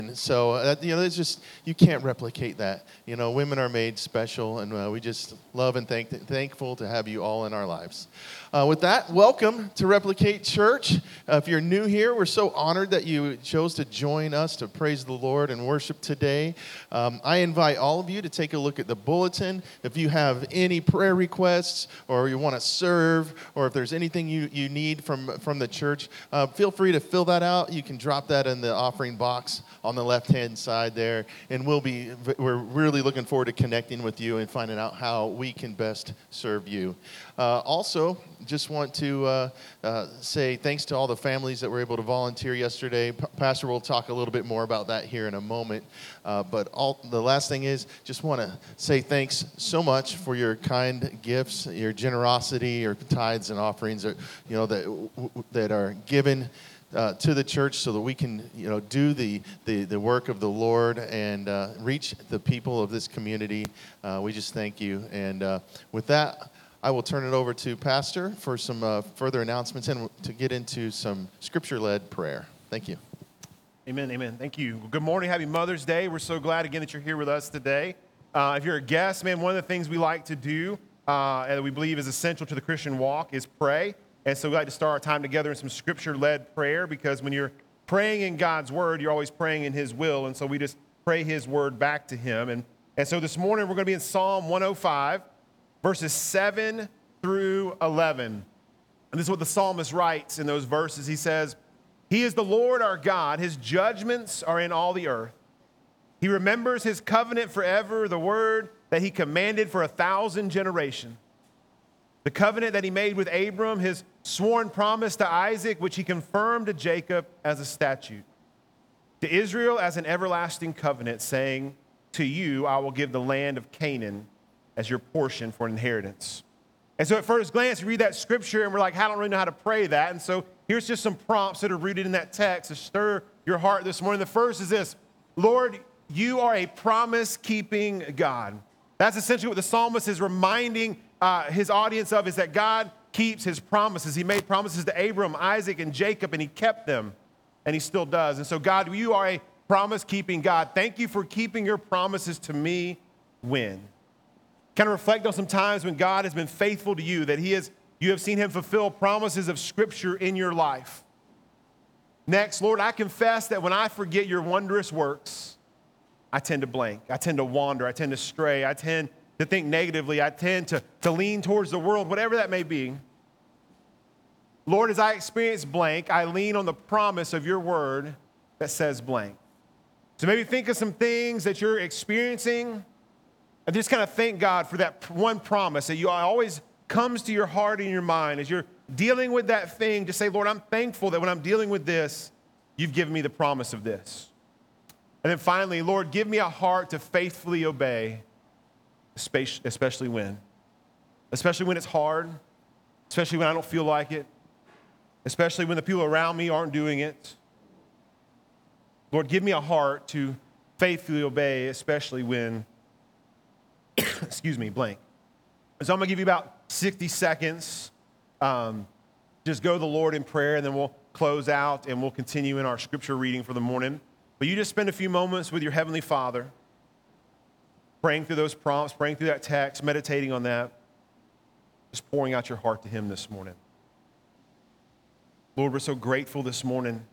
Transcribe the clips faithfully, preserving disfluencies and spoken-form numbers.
So, uh, you know, it's just, you can't replicate that. You know, women are made special, and uh, we just love and thank, thankful to have you all in our lives. Uh, with that, welcome to Replicate Church. Uh, if you're new here, we're so honored that you chose to join us to praise the Lord and worship today. Um, I invite all of you to take a look at the bulletin. If you have any prayer requests, or you want to serve, or if there's anything you, you need from, from the church, uh, feel free to fill that out. You can drop that in the offering box on the left-hand side there, and we'll be, we're really looking forward to connecting with you and finding out how we can best serve you. Uh, also, just want to uh, uh, say thanks to all the families that were able to volunteer yesterday. P- Pastor will talk a little bit more about that here in a moment. Uh, but all, the last thing is, just want to say thanks so much for your kind gifts, your generosity, your tithes and offerings, that, you know, that that are given Uh, to the church, so that we can, you know, do the the, the work of the Lord and uh, reach the people of this community. Uh, we just thank you. And uh, with that, I will turn it over to Pastor for some uh, further announcements and to get into some scripture-led prayer. Thank you. Amen, amen. Thank you. Good morning. Happy Mother's Day. We're so glad again that you're here with us today. Uh, if you're a guest, man, one of the things we like to do uh, and we believe is essential to the Christian walk is pray. And so we like to start our time together in some scripture-led prayer, because when you're praying in God's word, you're always praying in his will. And so we just pray his word back to him. And, and so this morning we're going to be in Psalm one oh five, verses seven through eleven. And this is what the psalmist writes in those verses. He says, "He is the Lord our God. His judgments are in all the earth. He remembers his covenant forever, the word that he commanded for a thousand generations. The covenant that he made with Abram, his sworn promise to Isaac, which he confirmed to Jacob as a statute, to Israel as an everlasting covenant, saying, to you I will give the land of Canaan as your portion for an inheritance." And so at first glance, you read that scripture and we're like, I don't really know how to pray that. And so here's just some prompts that are rooted in that text to stir your heart this morning. The first is this: Lord, you are a promise-keeping God. That's essentially what the psalmist is reminding uh, his audience of, is that God keeps his promises. He made promises to Abram, Isaac, and Jacob, and he kept them, and he still does. And so, God, you are a promise-keeping God. Thank you for keeping your promises to me when. Kind of reflect on some times when God has been faithful to you, that he has, you have seen him fulfill promises of Scripture in your life. Next, Lord, I confess that when I forget your wondrous works, I tend to blank. I tend to wander. I tend to stray. I tend to think negatively. I tend to, to lean towards the world, whatever that may be. Lord, as I experience blank, I lean on the promise of your word that says blank. So maybe think of some things that you're experiencing and just kind of thank God for that one promise that you always comes to your heart and your mind. As you're dealing with that thing, just say, Lord, I'm thankful that when I'm dealing with this, you've given me the promise of this. And then finally, Lord, give me a heart to faithfully obey, especially when. Especially when it's hard, especially when I don't feel like it, especially when the people around me aren't doing it. Lord, give me a heart to faithfully obey, especially when, excuse me, blank. So I'm going to give you about sixty seconds. Um, just go to the Lord in prayer, and then we'll close out, and we'll continue in our scripture reading for the morning. But you just spend a few moments with your Heavenly Father, praying through those prompts, praying through that text, meditating on that, just pouring out your heart to him this morning. Lord, we're so grateful this morning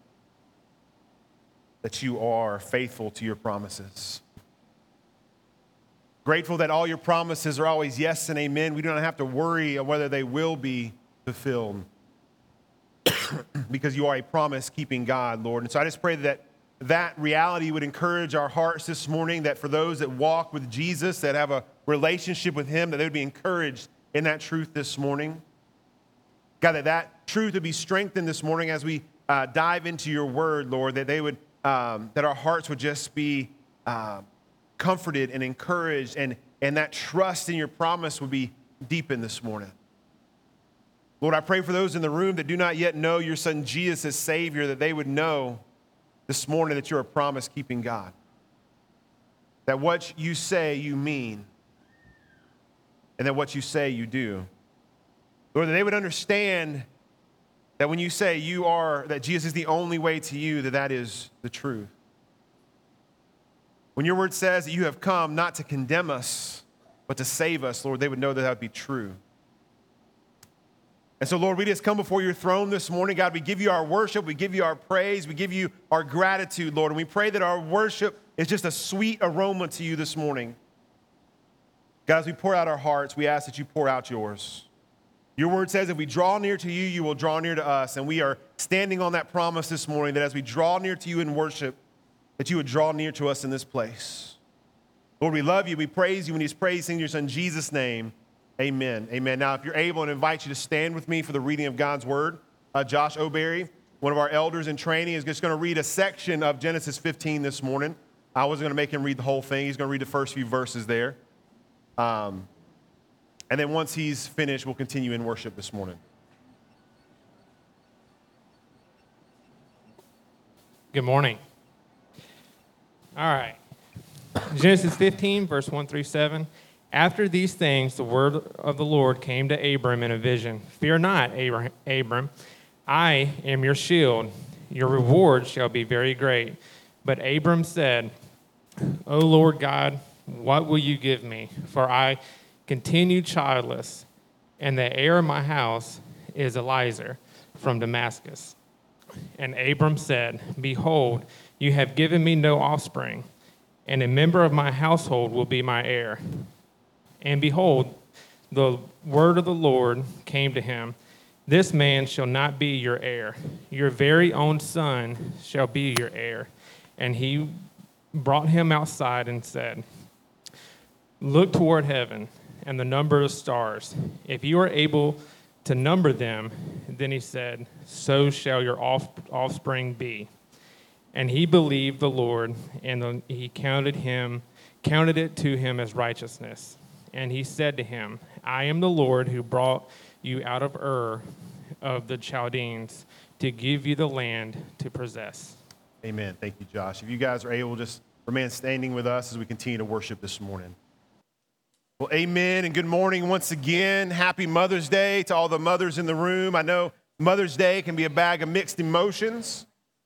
that you are faithful to your promises. Grateful that all your promises are always yes and amen. We don't have to worry on whether they will be fulfilled because you are a promise-keeping God, Lord. And so I just pray that that reality would encourage our hearts this morning, that for those that walk with Jesus, that have a relationship with him, that they would be encouraged in that truth this morning. God, that that truth would be strengthened this morning as we uh, dive into your word, Lord, that they would, um, that our hearts would just be uh, comforted and encouraged, and, and that trust in your promise would be deepened this morning. Lord, I pray for those in the room that do not yet know your son Jesus as Savior, that they would know this morning that you're a promise-keeping God. That what you say, you mean. And that what you say, you do. Lord, that they would understand that when you say you are, that Jesus is the only way to you, that that is the truth. When your word says that you have come not to condemn us, but to save us, Lord, they would know that that would be true. And so, Lord, we just come before your throne this morning. God, we give you our worship. We give you our praise. We give you our gratitude, Lord. And we pray that our worship is just a sweet aroma to you this morning. God, as we pour out our hearts, we ask that you pour out yours. Your word says if we draw near to you, you will draw near to us. And we are standing on that promise this morning that as we draw near to you in worship, that you would draw near to us in this place. Lord, we love you. We praise you. And these praise in your son Jesus' name. Amen. Amen. Now, if you're able, I invite you to stand with me for the reading of God's word. Uh, Josh O'Berry, one of our elders in training, is just going to read a section of Genesis fifteen this morning. I wasn't going to make him read the whole thing. He's going to read the first few verses there. Um, and then once he's finished, we'll continue in worship this morning. Good morning. All right. Genesis fifteen, verse one through seven. After these things, the word of the Lord came to Abram in a vision. Fear not, Abram. I am your shield. Your reward shall be very great. But Abram said, O Lord God, what will you give me? For I continue childless, and the heir of my house is Eliezer from Damascus. And Abram said, Behold, you have given me no offspring, and a member of my household will be my heir. And behold, the word of the Lord came to him, This man shall not be your heir. Your very own son shall be your heir. And he brought him outside and said, Look toward heaven and the number of stars. If you are able to number them, then he said, so shall your offspring be. And he believed the Lord, and he counted him, counted it to him as righteousness. And he said to him, I am the Lord who brought you out of Ur of the Chaldeans to give you the land to possess. Amen. Thank you, Josh. If you guys are able, just remain standing with us as we continue to worship this morning. Well, amen and good morning once again. Happy Mother's Day to all the mothers in the room. I know Mother's Day can be a bag of mixed emotions.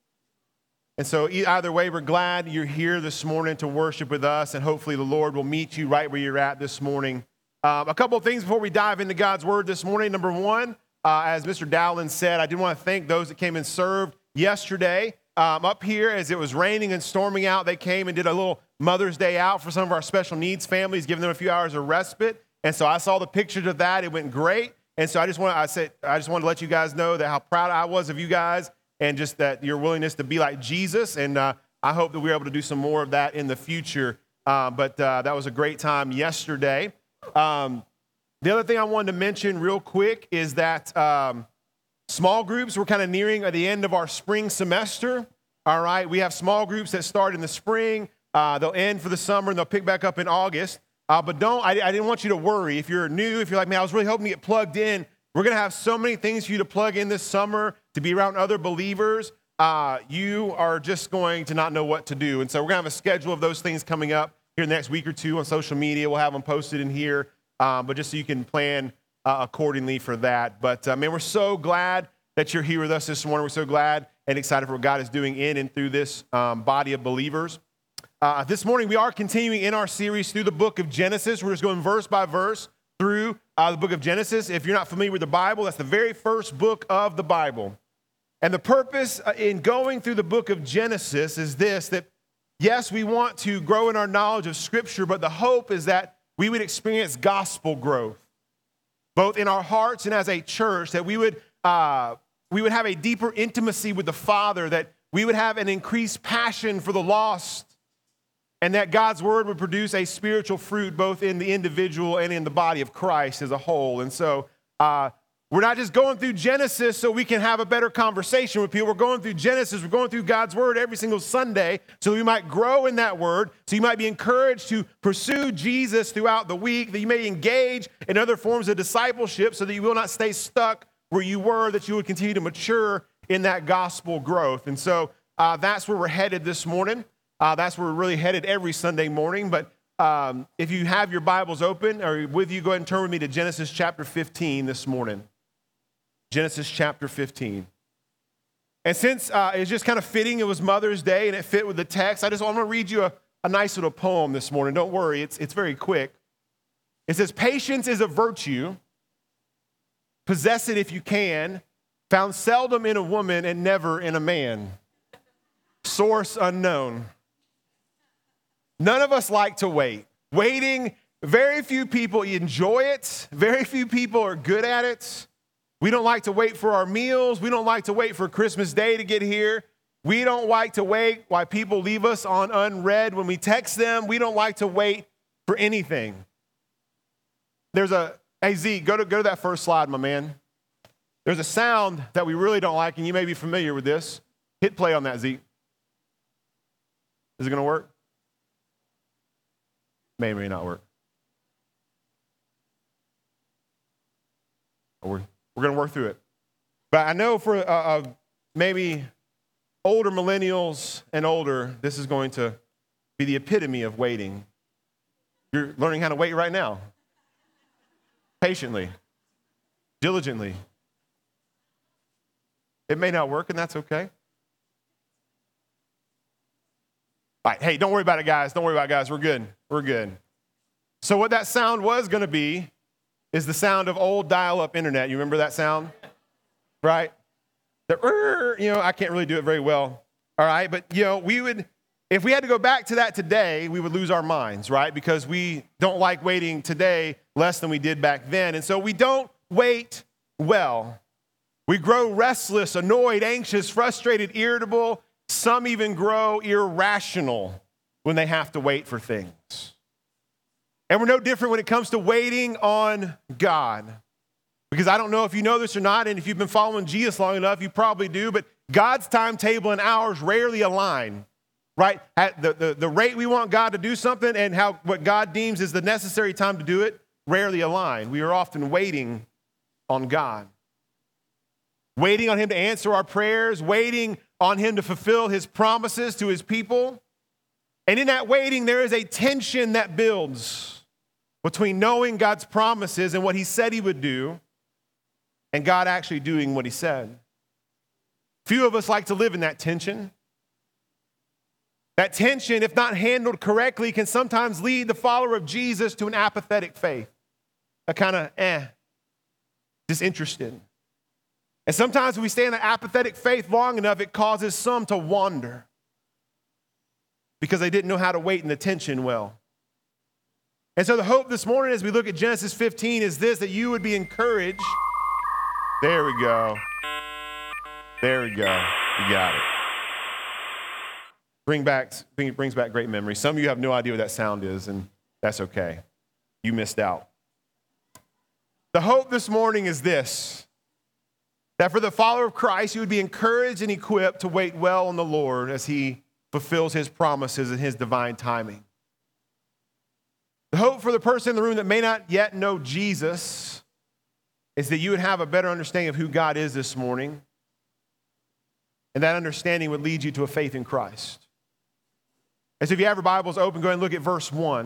And so either way, we're glad you're here this morning to worship with us, and hopefully the Lord will meet you right where you're at this morning. Um, a couple of things before we dive into God's Word this morning. Number one, uh, as Mister Dowland said, I did want to thank those that came and served yesterday. Um, up here, as it was raining and storming out, they came and did a little Mother's Day out for some of our special needs families, giving them a few hours of respite. And so I saw the pictures of that. It went great. And so I just want I said I just wanted to let you guys know that how proud I was of you guys, and just that your willingness to be like Jesus. And uh, I hope that we're able to do some more of that in the future. Uh, but uh, that was a great time yesterday. Um, the other thing I wanted to mention real quick is that um, small groups, we're kind of nearing the end of our spring semester. All right, we have small groups that start in the spring. Uh, they'll end for the summer, and they'll pick back up in August. Uh, but don't, I, I didn't want you to worry. If you're new, if you're like, man, I was really hoping to get plugged in, we're going to have so many things for you to plug in this summer to be around other believers. Uh, you are just going to not know what to do. And so we're going to have a schedule of those things coming up here in the next week or two on social media. We'll have them posted in here, um, but just so you can plan uh, accordingly for that. But, uh, man, we're so glad that you're here with us this morning. We're so glad and excited for what God is doing in and through this um, body of believers. Uh, this morning, we are continuing in our series through the book of Genesis. We're just going verse by verse through uh, the book of Genesis. If you're not familiar with the Bible, that's the very first book of the Bible. And the purpose in going through the book of Genesis is this, that yes, we want to grow in our knowledge of Scripture, but the hope is that we would experience gospel growth, both in our hearts and as a church, that we would, uh, we would have a deeper intimacy with the Father, that we would have an increased passion for the lost, and that God's word would produce a spiritual fruit both in the individual and in the body of Christ as a whole. And so uh, we're not just going through Genesis so we can have a better conversation with people. We're going through Genesis. We're going through God's word every single Sunday so we might grow in that word, so you might be encouraged to pursue Jesus throughout the week, that you may engage in other forms of discipleship so that you will not stay stuck where you were, that you would continue to mature in that gospel growth. And so uh, that's where we're headed this morning. Uh, that's where we're really headed every Sunday morning. But um, if you have your Bibles open or with you, go ahead and turn with me to Genesis chapter fifteen this morning. Genesis chapter fifteen. And since uh, it's just kind of fitting, it was Mother's Day and it fit with the text, I just want to read you a, a nice little poem this morning. Don't worry, it's, it's very quick. It says, patience is a virtue. Possess it if you can. Found seldom in a woman and never in a man. Source unknown. None of us like to wait. Waiting, very few people enjoy it. Very few people are good at it. We don't like to wait for our meals. We don't like to wait for Christmas Day to get here. We don't like to wait while people leave us on unread when we text them. We don't like to wait for anything. There's a, hey Zeke, go to, go to that first slide, my man. There's a sound that we really don't like, and you may be familiar with this. Hit play on that, Zeke. Is it going to work? May or may not work. We're, we're going to work through it. But I know for uh, uh, maybe older millennials and older, this is going to be the epitome of waiting. You're learning how to wait right now. Patiently. Diligently. It may not work, and that's okay. All right, hey, don't worry about it, guys. Don't worry about it, guys. We're good. We're good. So what that sound was going to be is the sound of old dial-up internet. You remember that sound? Right? The, you know, I can't really do it very well. All right, but, you know, we would, if we had to go back to that today, we would lose our minds, right? Because we don't like waiting today less than we did back then. And so we don't wait well. We grow restless, annoyed, anxious, frustrated, irritable. Some even grow irrational when they have to wait for things. And we're no different when it comes to waiting on God. Because I don't know if you know this or not, and if you've been following Jesus long enough, you probably do, but God's timetable and ours rarely align, right? At the, the, the rate we want God to do something and how what God deems is the necessary time to do it rarely align. We are often waiting on God. Waiting on him to answer our prayers, waiting on him to fulfill his promises to his people. And in that waiting, there is a tension that builds between knowing God's promises and what he said he would do and God actually doing what he said. Few of us like to live in that tension. That tension, if not handled correctly, can sometimes lead the follower of Jesus to an apathetic faith. A kind of eh, disinterested. And sometimes when we stay in that apathetic faith long enough, it causes some to wander because they didn't know how to wait in the tension well. And so the hope this morning as we look at Genesis fifteen is this, that you would be encouraged. There we go. There we go. You got it. Bring back, bring, brings back great memories. Some of you have no idea what that sound is, and that's okay. You missed out. The hope this morning is this, that for the follower of Christ, you would be encouraged and equipped to wait well on the Lord as he fulfills his promises in his divine timing. The hope for the person in the room that may not yet know Jesus is that you would have a better understanding of who God is this morning, and that understanding would lead you to a faith in Christ. And so if you have your Bibles open, go ahead and look at verse one.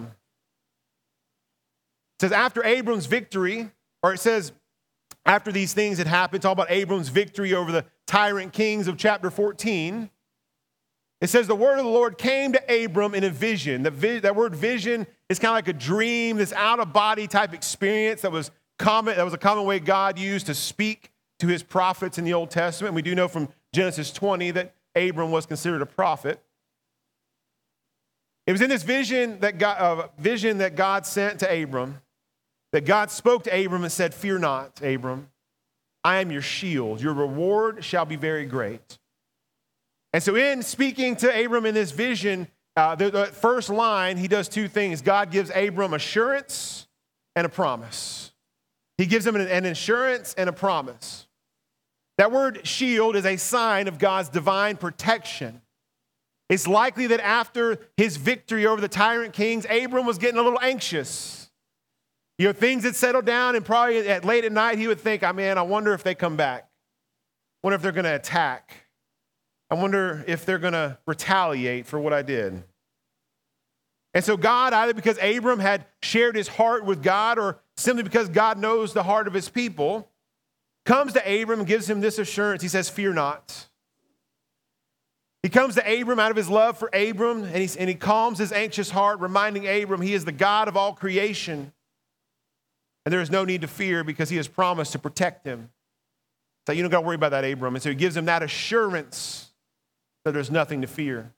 It says, after Abram's victory, or it says, after these things had happened, talk about Abram's victory over the tyrant kings of chapter fourteen. It says, the word of the Lord came to Abram in a vision. The vi- that word vision is kind of like a dream, this out-of-body type experience that was common, that was a common way God used to speak to his prophets in the Old Testament. We do know from Genesis twenty that Abram was considered a prophet. It was in this vision that God, uh, vision that God sent to Abram, that God spoke to Abram and said, fear not, Abram. I am your shield. Your reward shall be very great. And so in speaking to Abram in this vision, uh, the, the first line, he does two things. God gives Abram assurance and a promise. He gives him an, an assurance and a promise. That word shield is a sign of God's divine protection. It's likely that after his victory over the tyrant kings, Abram was getting a little anxious. You know, things had settled down, and probably at late at night, he would think, I mean, I wonder if they come back. I wonder if they're going to attack. I wonder if they're going to retaliate for what I did. And so God, either because Abram had shared his heart with God or simply because God knows the heart of his people, comes to Abram and gives him this assurance. He says, fear not. He comes to Abram out of his love for Abram, and, he's, and he calms his anxious heart, reminding Abram he is the God of all creation, and there is no need to fear because he has promised to protect him. So you don't got to worry about that, Abram. And so he gives him that assurance that there's nothing to fear.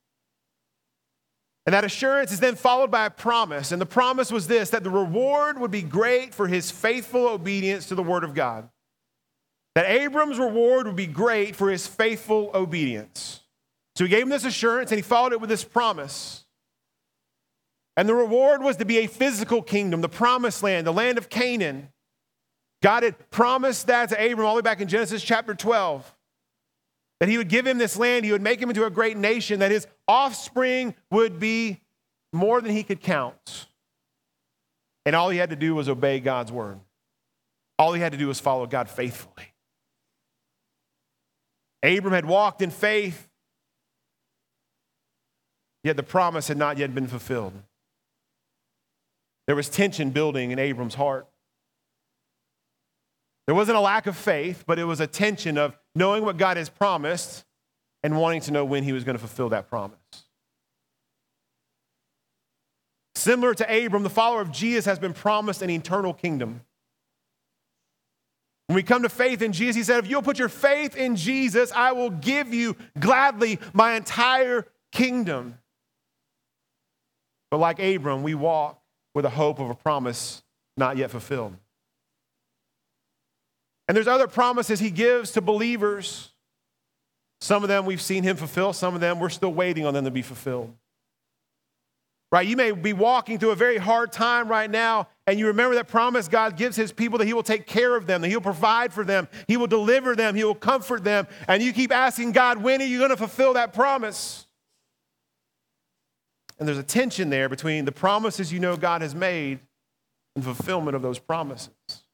And that assurance is then followed by a promise. And the promise was this, that the reward would be great for his faithful obedience to the word of God. That Abram's reward would be great for his faithful obedience. So he gave him this assurance and he followed it with this promise. And the reward was to be a physical kingdom, the promised land, the land of Canaan. God had promised that to Abram all the way back in Genesis chapter twelve. That he would give him this land, he would make him into a great nation, that his offspring would be more than he could count. And all he had to do was obey God's word. All he had to do was follow God faithfully. Abram had walked in faith, yet the promise had not yet been fulfilled. There was tension building in Abram's heart. There wasn't a lack of faith, but it was a tension of knowing what God has promised and wanting to know when he was going to fulfill that promise. Similar to Abram, the follower of Jesus has been promised an eternal kingdom. When we come to faith in Jesus, he said, if you'll put your faith in Jesus, I will give you gladly my entire kingdom. But like Abram, we walk with a hope of a promise not yet fulfilled. And there's other promises he gives to believers. Some of them we've seen him fulfill. Some of them we're still waiting on them to be fulfilled. Right? You may be walking through a very hard time right now, and you remember that promise God gives his people that he will take care of them, that he'll provide for them, he will deliver them, he will comfort them. And you keep asking God, when are you going to fulfill that promise? And there's a tension there between the promises you know God has made and fulfillment of those promises.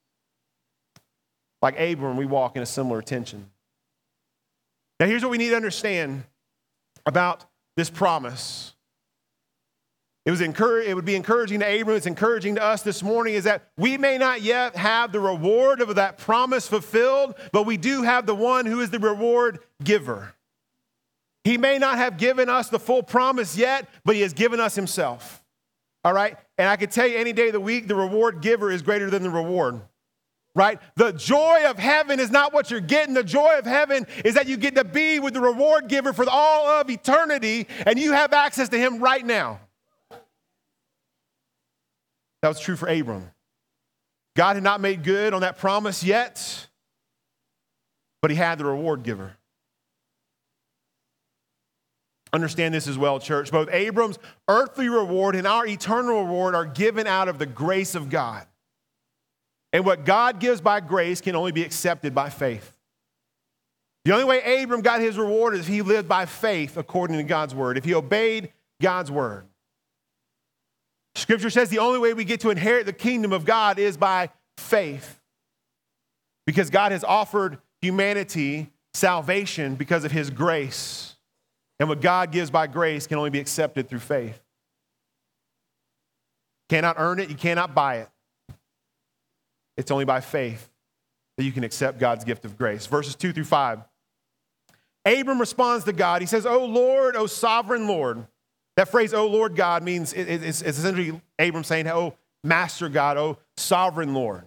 Like Abram, we walk in a similar tension. Now, here's what we need to understand about this promise. It, was encourage, it would be encouraging to Abram, it's encouraging to us this morning, is that we may not yet have the reward of that promise fulfilled, but we do have the one who is the reward giver. He may not have given us the full promise yet, but he has given us himself. All right? And I can tell you any day of the week, the reward giver is greater than the reward. Right? The joy of heaven is not what you're getting. The joy of heaven is that you get to be with the reward giver for all of eternity, and you have access to him right now. That was true for Abram. God had not made good on that promise yet, but he had the reward giver. Understand this as well, church. Both Abram's earthly reward and our eternal reward are given out of the grace of God. And what God gives by grace can only be accepted by faith. The only way Abram got his reward is if he lived by faith according to God's word, if he obeyed God's word. Scripture says the only way we get to inherit the kingdom of God is by faith. Because God has offered humanity salvation because of his grace. And what God gives by grace can only be accepted through faith. You cannot earn it, you cannot buy it. It's only by faith that you can accept God's gift of grace. Verses two through five. Abram responds to God. He says, "O Lord, O sovereign Lord." That phrase, "O Lord God," means it's essentially Abram saying, "O Master God, O sovereign Lord."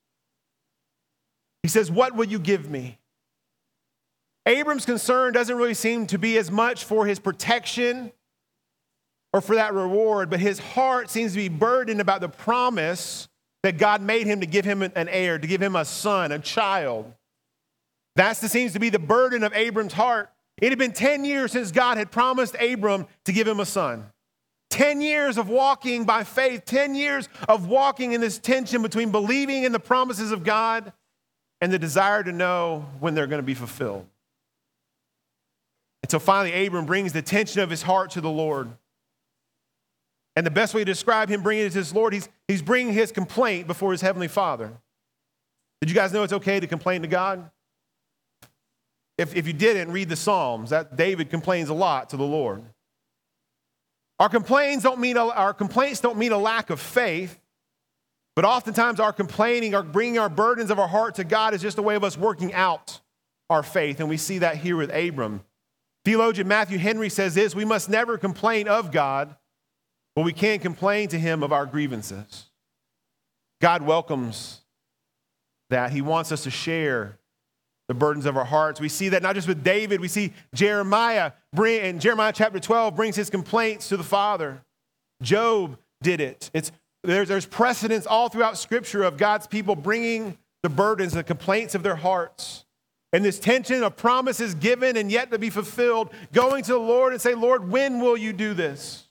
He says, "What will you give me?" Abram's concern doesn't really seem to be as much for his protection or for that reward, but his heart seems to be burdened about the promise that God made him to give him an heir, to give him a son, a child. That seems to be the burden of Abram's heart. It had been ten years since God had promised Abram to give him a son. ten years of walking by faith, ten years of walking in this tension between believing in the promises of God and the desire to know when they're going to be fulfilled. And so finally, Abram brings the tension of his heart to the Lord. And the best way to describe him bringing it to his Lord, he's, he's bringing his complaint before his heavenly Father. Did you guys know it's okay to complain to God? If, if you didn't, read the Psalms. That David complains a lot to the Lord. Our complaints don't mean, our complaints don't mean a lack of faith, but oftentimes our complaining, our bringing our burdens of our heart to God is just a way of us working out our faith. And we see that here with Abram. Theologian Matthew Henry says this: we must never complain of God, but we can complain to him of our grievances. God welcomes that. He wants us to share the burdens of our hearts. We see that not just with David, we see Jeremiah bring, in Jeremiah chapter twelve brings his complaints to the Father. Job did it. It's, there's, there's precedence all throughout Scripture of God's people bringing the burdens, the complaints of their hearts. And this tension of promises given and yet to be fulfilled, going to the Lord and say, Lord, when will you do this?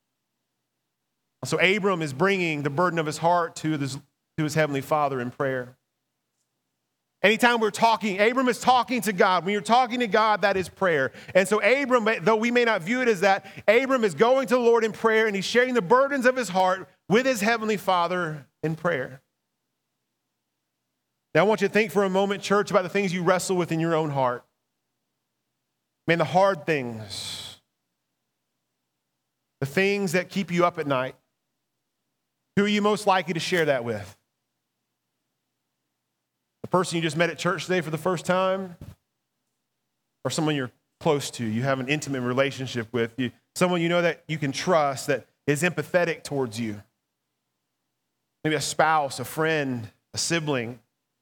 So Abram is bringing the burden of his heart to his, to his heavenly Father in prayer. Anytime we're talking, Abram is talking to God. When you're talking to God, that is prayer. And so Abram, though we may not view it as that, Abram is going to the Lord in prayer, and he's sharing the burdens of his heart with his heavenly Father in prayer. Now I want you to think for a moment, church, about the things you wrestle with in your own heart. Man, the hard things, the things that keep you up at night. Who are you most likely to share that with? The person you just met at church today for the first time? Or someone you're close to, you have an intimate relationship with, you, someone you know that you can trust, that is empathetic towards you? Maybe a spouse, a friend, a sibling.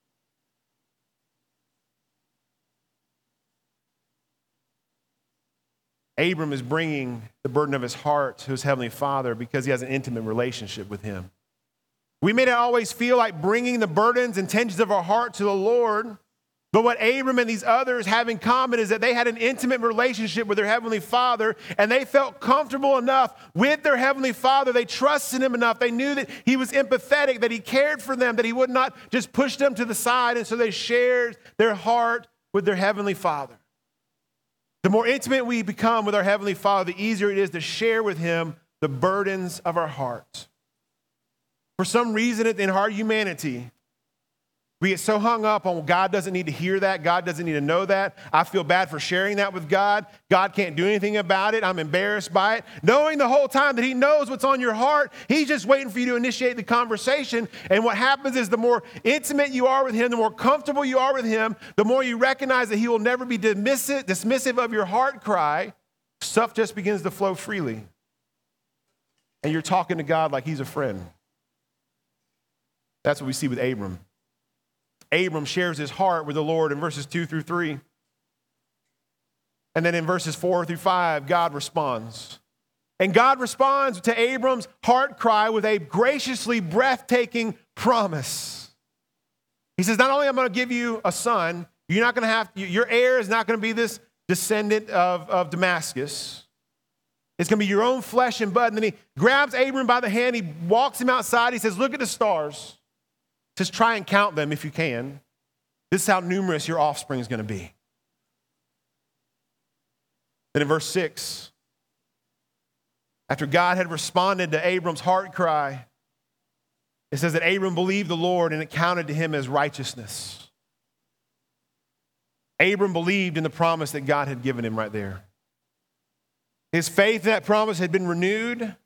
Abram is bringing the burden of his heart to his heavenly Father because he has an intimate relationship with him. We may not always feel like bringing the burdens and tensions of our heart to the Lord, but what Abram and these others have in common is that they had an intimate relationship with their heavenly Father, and they felt comfortable enough with their heavenly Father. They trusted him enough. They knew that he was empathetic, that he cared for them, that he would not just push them to the side, and so they shared their heart with their heavenly Father. The more intimate we become with our heavenly Father, the easier it is to share with him the burdens of our heart. For some reason in our humanity, we get so hung up on God doesn't need to hear that. God doesn't need to know that. I feel bad for sharing that with God. God can't do anything about it. I'm embarrassed by it. Knowing the whole time that he knows what's on your heart, he's just waiting for you to initiate the conversation. And what happens is the more intimate you are with him, the more comfortable you are with him, the more you recognize that he will never be dismissive, dismissive of your heart cry. Stuff just begins to flow freely. And you're talking to God like he's a friend. That's what we see with Abram. Abram shares his heart with the Lord in verses two through three. And then in verses four through five, God responds. And God responds to Abram's heart cry with a graciously breathtaking promise. He says, not only am I going to give you a son, you're not going to have, your heir is not going to be this descendant of, of Damascus. It's going to be your own flesh and blood. And then he grabs Abram by the hand. He walks him outside. He says, look at the stars. Just try and count them if you can. This is how numerous your offspring is going to be. Then in verse six, after God had responded to Abram's heart cry, it says that Abram believed the Lord and it counted to him as righteousness. Abram believed in the promise that God had given him right there. His faith in that promise had been renewed.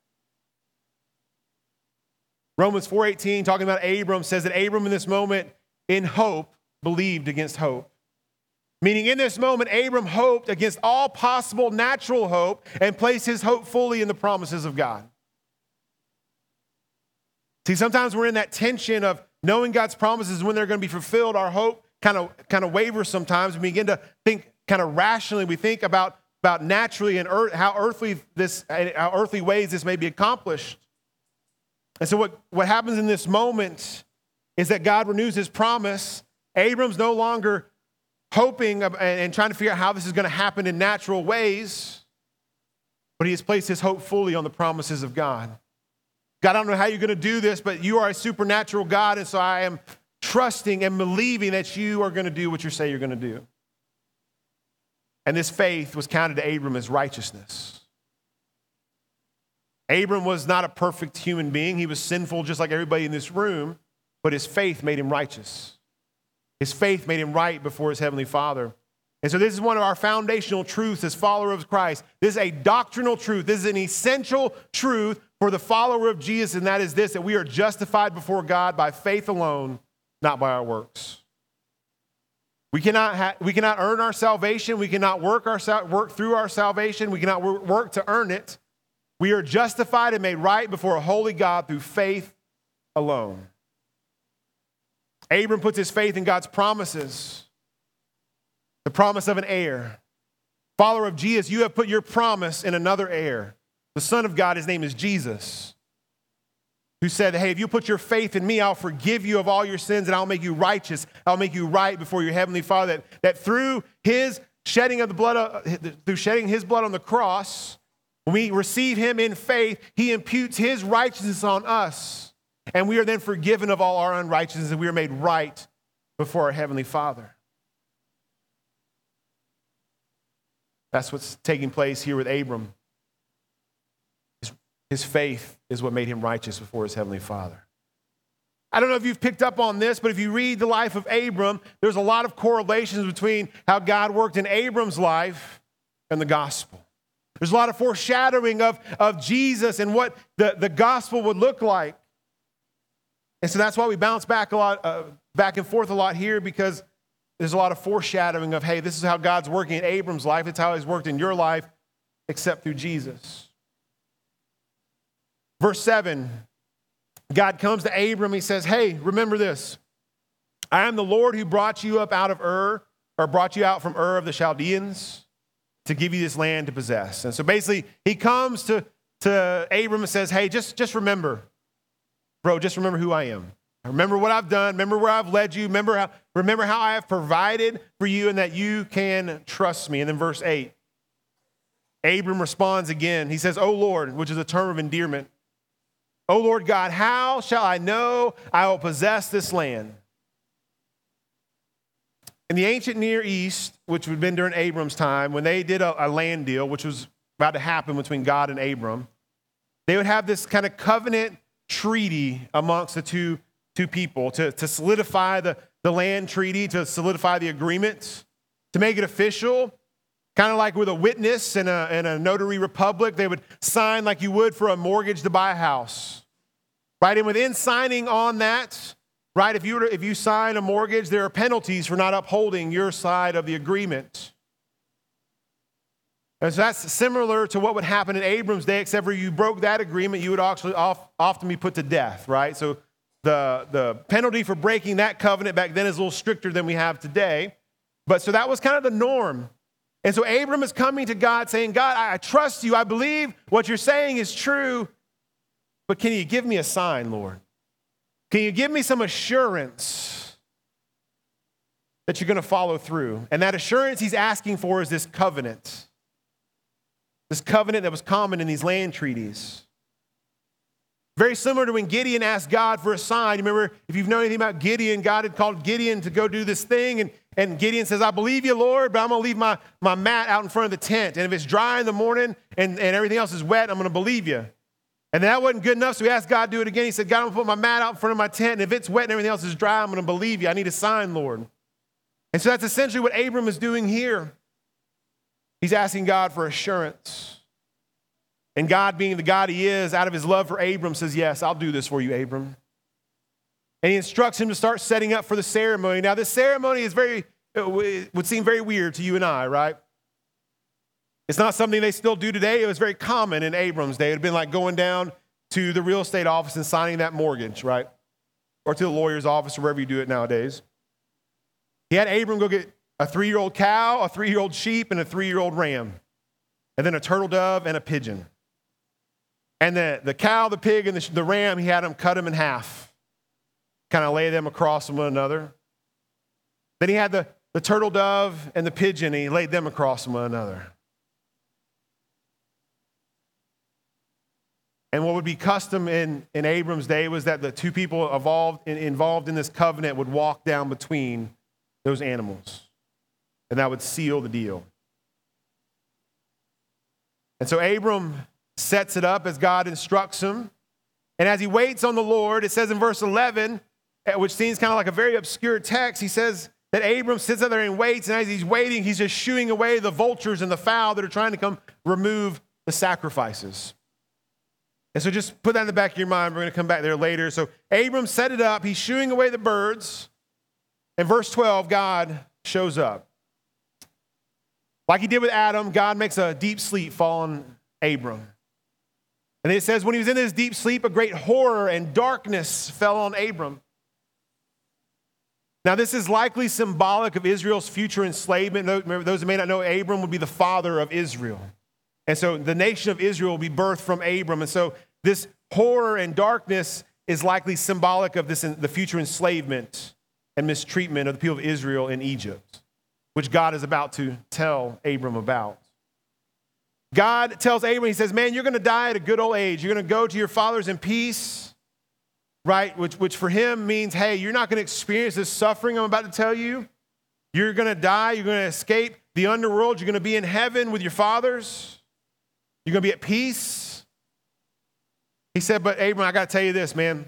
Romans four eighteen, talking about Abram, says that Abram in this moment, in hope, believed against hope. Meaning in this moment, Abram hoped against all possible natural hope and placed his hope fully in the promises of God. See, sometimes we're in that tension of knowing God's promises when they're going to be fulfilled. Our hope kind of, kind of wavers sometimes. We begin to think kind of rationally. We think about, about naturally and earth, how earthly this, how earthly ways this may be accomplished. And so what, what happens in this moment is that God renews his promise. Abram's no longer hoping and, and trying to figure out how this is going to happen in natural ways, but he has placed his hope fully on the promises of God. God, I don't know how you're going to do this, but you are a supernatural God, and so I am trusting and believing that you are going to do what you say you're going to do. And this faith was counted to Abram as righteousness. Abram was not a perfect human being. He was sinful just like everybody in this room, but his faith made him righteous. His faith made him right before his heavenly Father. And so this is one of our foundational truths as followers of Christ. This is a doctrinal truth. This is an essential truth for the follower of Jesus, and that is this, that we are justified before God by faith alone, not by our works. We cannot, ha- we cannot earn our salvation. We cannot work, our sal- work through our salvation. We cannot wor- work to earn it. We are justified and made right before a holy God through faith alone. Abram puts his faith in God's promises, the promise of an heir. Follower of Jesus, you have put your promise in another heir, the Son of God. His name is Jesus, who said, hey, if you put your faith in me, I'll forgive you of all your sins and I'll make you righteous. I'll make you right before your heavenly Father. That, that through his shedding of the blood, uh, through shedding his blood on the cross, when we receive him in faith, he imputes his righteousness on us. And we are then forgiven of all our unrighteousness and we are made right before our heavenly Father. That's what's taking place here with Abram. His, his faith is what made him righteous before his heavenly Father. I don't know if you've picked up on this, but if you read the life of Abram, there's a lot of correlations between how God worked in Abram's life and the gospel. There's a lot of foreshadowing of, of Jesus and what the, the gospel would look like. And so that's why we bounce back a lot, uh, back and forth a lot here, because there's a lot of foreshadowing of, hey, this is how God's working in Abram's life. It's how he's worked in your life, except through Jesus. Verse seven, God comes to Abram. He says, hey, remember this. I am the Lord who brought you up out of Ur, or brought you out from Ur of the Chaldeans to give you this land to possess. And so basically, he comes to, to Abram and says, hey, just, just remember, bro, just remember who I am. Remember what I've done. Remember where I've led you. Remember how, remember how I have provided for you and that you can trust me. And then verse eight, Abram responds again. He says, oh Lord, which is a term of endearment. Oh Lord God, how shall I know I will possess this land? In the ancient Near East, which would have been during Abram's time, when they did a, a land deal, which was about to happen between God and Abram, they would have this kind of covenant treaty amongst the two, two people to, to solidify the, the land treaty, to solidify the agreement, to make it official. Kind of like with a witness in a, in a notary republic, they would sign like you would for a mortgage to buy a house. Right? And within signing on that, right, if you, were to, if you sign a mortgage, there are penalties for not upholding your side of the agreement. And so that's similar to what would happen in Abram's day, except for you broke that agreement, you would actually often be put to death, right? So the, the penalty for breaking that covenant back then is a little stricter than we have today. But so that was kind of the norm. And so Abram is coming to God saying, God, I, I trust you. I believe what you're saying is true. But can you give me a sign, Lord? Can you give me some assurance that you're going to follow through? And that assurance he's asking for is this covenant. This covenant that was common in these land treaties. Very similar to when Gideon asked God for a sign. You remember, if you've known anything about Gideon, God had called Gideon to go do this thing. And, and Gideon says, I believe you, Lord, but I'm going to leave my, my mat out in front of the tent. And if it's dry in the morning and, and everything else is wet, I'm going to believe you. And that wasn't good enough, so he asked God to do it again. He said, God, I'm going to put my mat out in front of my tent. And if it's wet and everything else is dry, I'm going to believe you. I need a sign, Lord. And so that's essentially what Abram is doing here. He's asking God for assurance. And God, being the God he is, out of his love for Abram, says, yes, I'll do this for you, Abram. And he instructs him to start setting up for the ceremony. Now, this ceremony is very, it would seem very weird to you and I, right? It's not something they still do today. It was very common in Abram's day. It had been like going down to the real estate office and signing that mortgage, right? Or to the lawyer's office or wherever you do it nowadays. He had Abram go get a three-year-old cow, a three-year-old sheep, and a three-year-old ram. And then a turtle dove and a pigeon. And the, the cow, the pig, and the, the ram, he had them cut them in half. Kind of lay them across one another. Then he had the, the turtle dove and the pigeon, and he laid them across one another. And what would be custom in, in Abram's day was that the two people involved in, involved in this covenant would walk down between those animals. And that would seal the deal. And so Abram sets it up as God instructs him. And as he waits on the Lord, it says in verse eleven, which seems kind of like a very obscure text, he says that Abram sits out there and waits, and as he's waiting, he's just shooing away the vultures and the fowl that are trying to come remove the sacrifices. And so just put that in the back of your mind. We're going to come back there later. So Abram set it up. He's shooing away the birds. In verse twelve, God shows up. Like he did with Adam, God makes a deep sleep fall on Abram. And it says, when he was in this deep sleep, a great horror and darkness fell on Abram. Now, this is likely symbolic of Israel's future enslavement. Remember, those who may not know, Abram would be the father of Israel. And so the nation of Israel will be birthed from Abram. And so this horror and darkness is likely symbolic of this, the future enslavement and mistreatment of the people of Israel in Egypt, which God is about to tell Abram about. God tells Abram, he says, man, you're going to die at a good old age. You're going to go to your fathers in peace, right? Which, which for him means, hey, you're not going to experience this suffering I'm about to tell you. You're going to die. You're going to escape the underworld. You're going to be in heaven with your fathers. You're going to be at peace. He said, but Abram, I got to tell you this, man.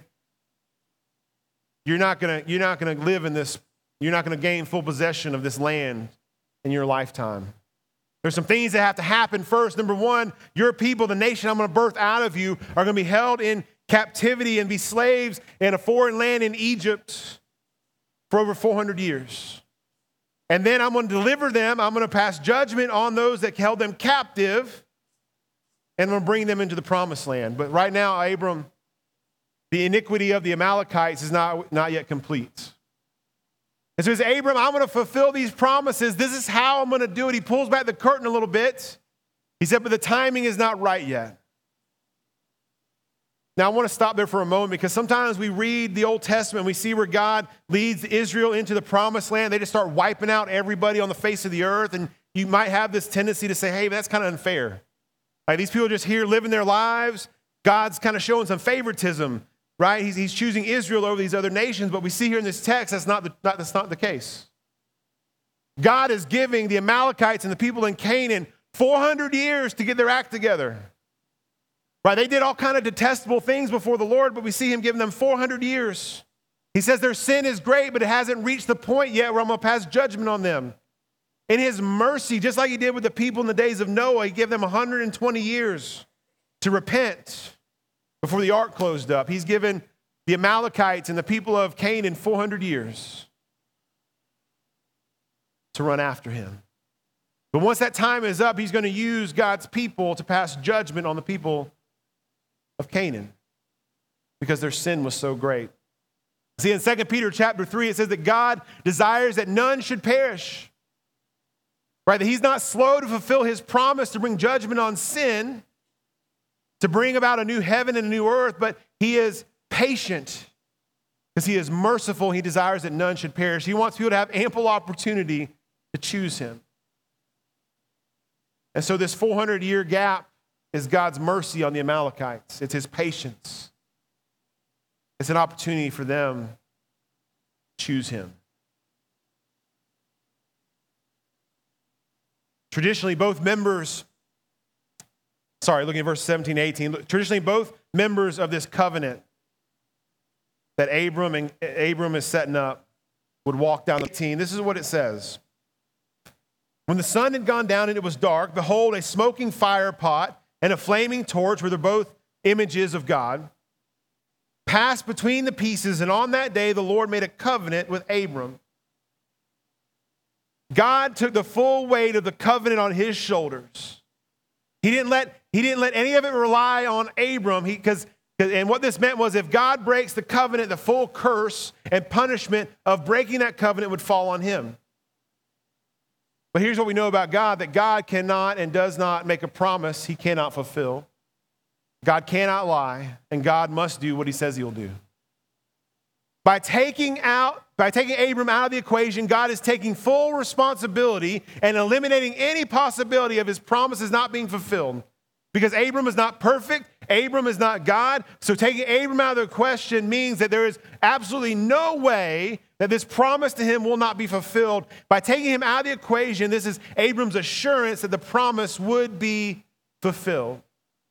You're not going to, you're not going to live in this. You're not going to gain full possession of this land in your lifetime. There's some things that have to happen first. Number one, your people, the nation I'm going to birth out of you, are going to be held in captivity and be slaves in a foreign land in Egypt for over four hundred years. And then I'm going to deliver them. I'm going to pass judgment on those that held them captive, and I'm going to bring them into the promised land. But right now, Abram, the iniquity of the Amalekites is not, not yet complete. And so he says, Abram, I'm going to fulfill these promises. This is how I'm going to do it. He pulls back the curtain a little bit. He said, but the timing is not right yet. Now, I want to stop there for a moment because sometimes we read the Old Testament, we see where God leads Israel into the promised land. They just start wiping out everybody on the face of the earth. And you might have this tendency to say, hey, that's kind of unfair. Like, these people are just here living their lives. God's kind of showing some favoritism. Right? He's, he's choosing Israel over these other nations, but we see here in this text that's not, the, not, that's not the case. God is giving the Amalekites and the people in Canaan four hundred years to get their act together. Right? They did all kind of detestable things before the Lord, but we see him giving them four hundred years. He says their sin is great, but it hasn't reached the point yet where I'm going to pass judgment on them. In his mercy, just like he did with the people in the days of Noah, he gave them one hundred twenty years to repent. Before the ark closed up, he's given the Amalekites and the people of Canaan four hundred years to run after him. But once that time is up, he's going to use God's people to pass judgment on the people of Canaan because their sin was so great. See, in Second Peter chapter three, it says that God desires that none should perish. Right? That he's not slow to fulfill his promise to bring judgment on sin, to bring about a new heaven and a new earth, but he is patient because he is merciful. He desires that none should perish. He wants people to have ample opportunity to choose him. And so this four hundred year gap is God's mercy on the Amalekites. It's his patience. It's an opportunity for them to choose him. Traditionally, both members Sorry, looking at verse seventeen, eighteen. Traditionally, both members of this covenant that Abram and Abram is setting up would walk down the eighteen. This is what it says. When the sun had gone down and it was dark, behold, a smoking fire pot and a flaming torch, where they're both images of God, passed between the pieces. And on that day, the Lord made a covenant with Abram. God took the full weight of the covenant on his shoulders. He didn't let, he didn't let any of it rely on Abram. He, cause, and what this meant was if God breaks the covenant, the full curse and punishment of breaking that covenant would fall on him. But here's what we know about God, that God cannot and does not make a promise he cannot fulfill. God cannot lie, and God must do what he says he'll do. By taking out, by taking Abram out of the equation, God is taking full responsibility and eliminating any possibility of his promises not being fulfilled. Because Abram is not perfect, Abram is not God. So taking Abram out of the question means that there is absolutely no way that this promise to him will not be fulfilled. By taking him out of the equation, this is Abram's assurance that the promise would be fulfilled.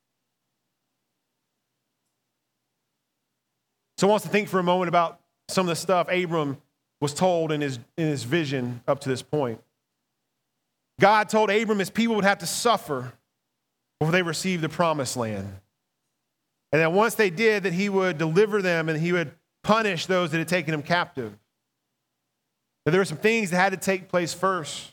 So I want us to think for a moment about some of the stuff Abram was told in his, in his vision up to this point. God told Abram his people would have to suffer before they received the promised land. And that once they did, that he would deliver them and he would punish those that had taken him captive. that there were some things that had to take place first.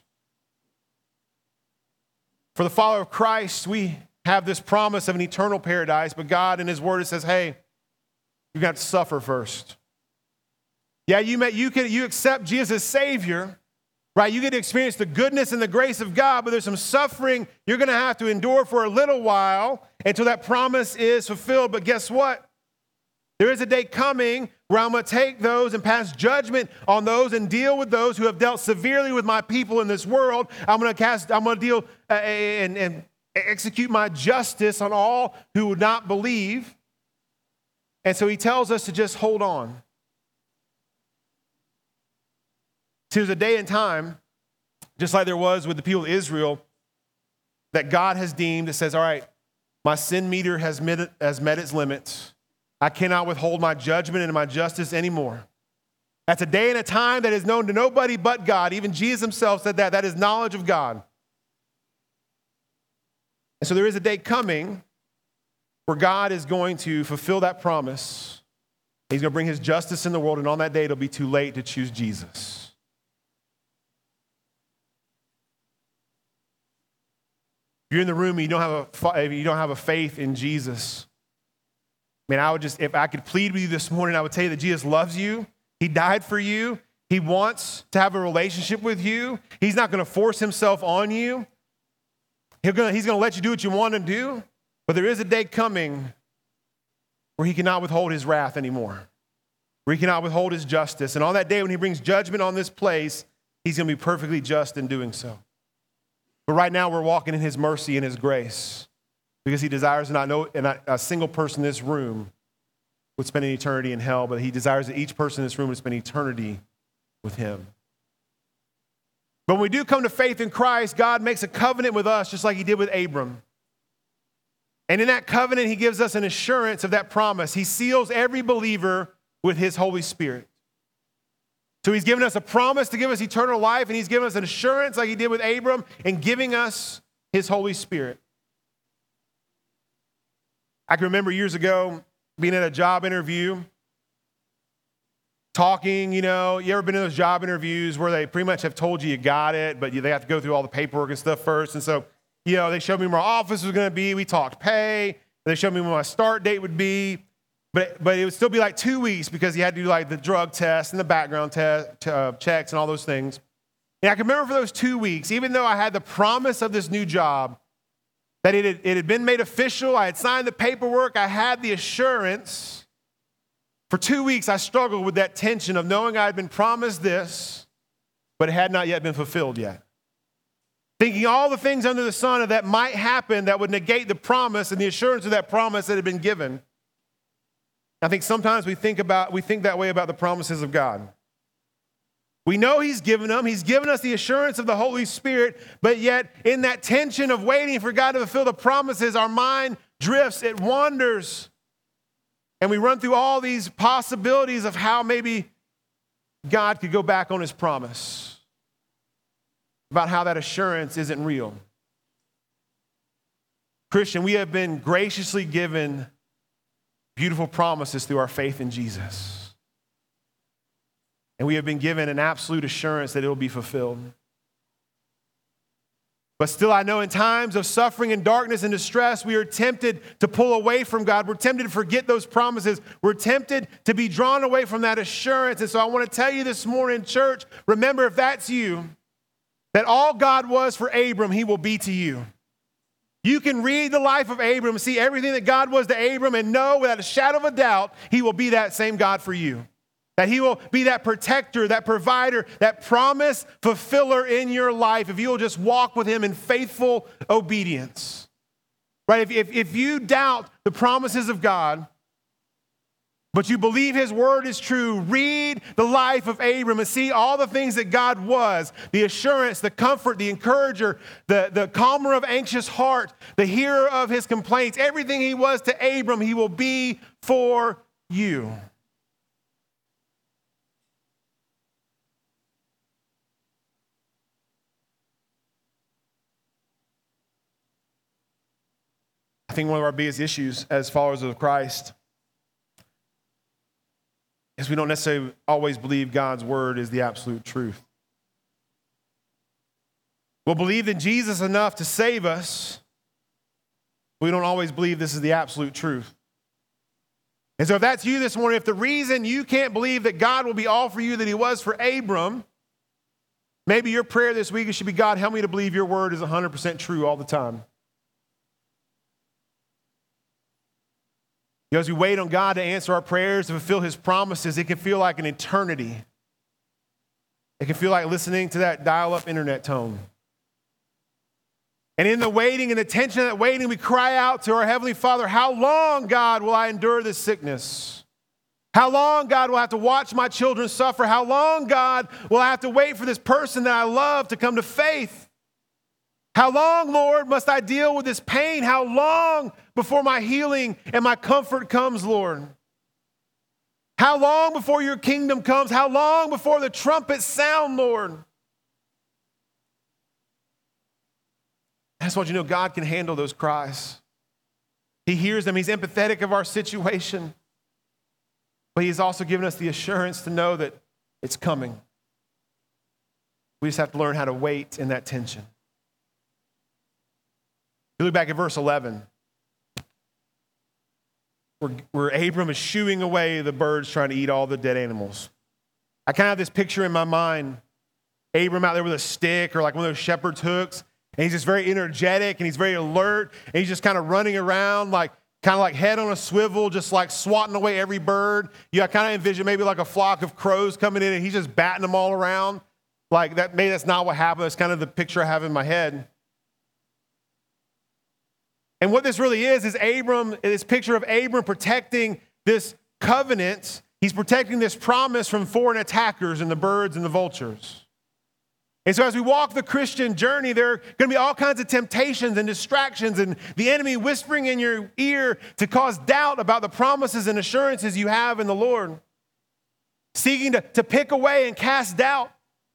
For the follower of Christ, we have this promise of an eternal paradise, but God in his word, it says, hey, you've got to suffer first. Yeah, you may, you can you accept Jesus as Savior, right? You get to experience the goodness and the grace of God, but there's some suffering you're going to have to endure for a little while until that promise is fulfilled. But guess what? There is a day coming where I'm going to take those and pass judgment on those and deal with those who have dealt severely with my people in this world. I'm going to cast, I'm going to deal uh, and, and execute my justice on all who would not believe. And so he tells us to just hold on. See, there's a day and time, just like there was with the people of Israel, that God has deemed that says, all right, my sin meter has met, has met its limits. I cannot withhold my judgment and my justice anymore. That's a day and a time that is known to nobody but God. Even Jesus himself said that. That is knowledge of God. And so there is a day coming where God is going to fulfill that promise. He's going to bring his justice in the world, and on that day it'll be too late to choose Jesus. If you're in the room and you don't have a, you don't have a faith in Jesus, I mean, I would just, if I could plead with you this morning, I would tell you that Jesus loves you. He died for you. He wants to have a relationship with you. He's not going to force himself on you. He's going to, he's going to let you do what you want to do. But there is a day coming where he cannot withhold his wrath anymore, where he cannot withhold his justice. And on that day when he brings judgment on this place, he's going to be perfectly just in doing so. But right now we're walking in his mercy and his grace, because he desires not know not a single person in this room would spend an eternity in hell, but he desires that each person in this room would spend eternity with him. But when we do come to faith in Christ, God makes a covenant with us just like he did with Abram. And in that covenant, he gives us an assurance of that promise. He seals every believer with his Holy Spirit. So he's given us a promise to give us eternal life, and he's given us an assurance like he did with Abram in giving us his Holy Spirit. I can remember years ago being at a job interview, talking, you know, you ever been in those job interviews where they pretty much have told you you got it, but they have to go through all the paperwork and stuff first. And so, you know, they showed me where my office was going to be. We talked pay. They showed me when my start date would be. But, but it would still be like two weeks because you had to do like the drug test and the background test, uh, checks and all those things. And I can remember for those two weeks, even though I had the promise of this new job, that it had, it had been made official, I had signed the paperwork, I had the assurance. For two weeks, I struggled with that tension of knowing I had been promised this, but it had not yet been fulfilled yet. Thinking all the things under the sun that might happen that would negate the promise and the assurance of that promise that had been given. I think sometimes we think about we think that way about the promises of God. We know he's given them. He's given us the assurance of the Holy Spirit, but yet in that tension of waiting for God to fulfill the promises, our mind drifts, it wanders, and we run through all these possibilities of how maybe God could go back on his promise, about how that assurance isn't real. Christian, we have been graciously given beautiful promises through our faith in Jesus. And we have been given an absolute assurance that it will be fulfilled. But still, I know in times of suffering and darkness and distress, we are tempted to pull away from God. We're tempted to forget those promises. We're tempted to be drawn away from that assurance. And so I want to tell you this morning, church, remember, if that's you, that all God was for Abram, he will be to you. You can read the life of Abram, see everything that God was to Abram, and know without a shadow of a doubt, he will be that same God for you. That he will be that protector, that provider, that promise fulfiller in your life if you will just walk with him in faithful obedience. Right? If, if, if you doubt the promises of God, but you believe his word is true, read the life of Abram and see all the things that God was, the assurance, the comfort, the encourager, the, the calmer of anxious heart, the hearer of his complaints. Everything he was to Abram, he will be for you. I think one of our biggest issues as followers of Christ is we don't necessarily always believe God's word is the absolute truth. We'll believe in Jesus enough to save us. We don't always believe this is the absolute truth. And so if that's you this morning, if the reason you can't believe that God will be all for you that he was for Abram, maybe your prayer this week should be, God, help me to believe your word is one hundred percent true all the time. You know, as we wait on God to answer our prayers, to fulfill his promises, it can feel like an eternity. It can feel like listening to that dial-up internet tone. And in the waiting and the tension of that waiting, we cry out to our Heavenly Father, how long, God, will I endure this sickness? How long, God, will I have to watch my children suffer? How long, God, will I have to wait for this person that I love to come to faith? How long, Lord, must I deal with this pain? How long before my healing and my comfort comes, Lord? How long before your kingdom comes? How long before the trumpets sound, Lord? I just want you to know God can handle those cries. He hears them. He's empathetic of our situation. But he's also given us the assurance to know that it's coming. We just have to learn how to wait in that tension. You look back at verse eleven, where, where Abram is shooing away the birds trying to eat all the dead animals. I kind of have this picture in my mind. Abram out there with a stick or like one of those shepherd's hooks. And he's just very energetic and he's very alert. And he's just kind of running around like kind of like head on a swivel, just like swatting away every bird. You I kind of envision maybe like a flock of crows coming in and he's just batting them all around. Like that, maybe that's not what happened. That's kind of the picture I have in my head. And what this really is, is Abram, this picture of Abram protecting this covenant. He's protecting this promise from foreign attackers and the birds and the vultures. And so as we walk the Christian journey, there are going to be all kinds of temptations and distractions and the enemy whispering in your ear to cause doubt about the promises and assurances you have in the Lord. Seeking to, to pick away and cast doubt.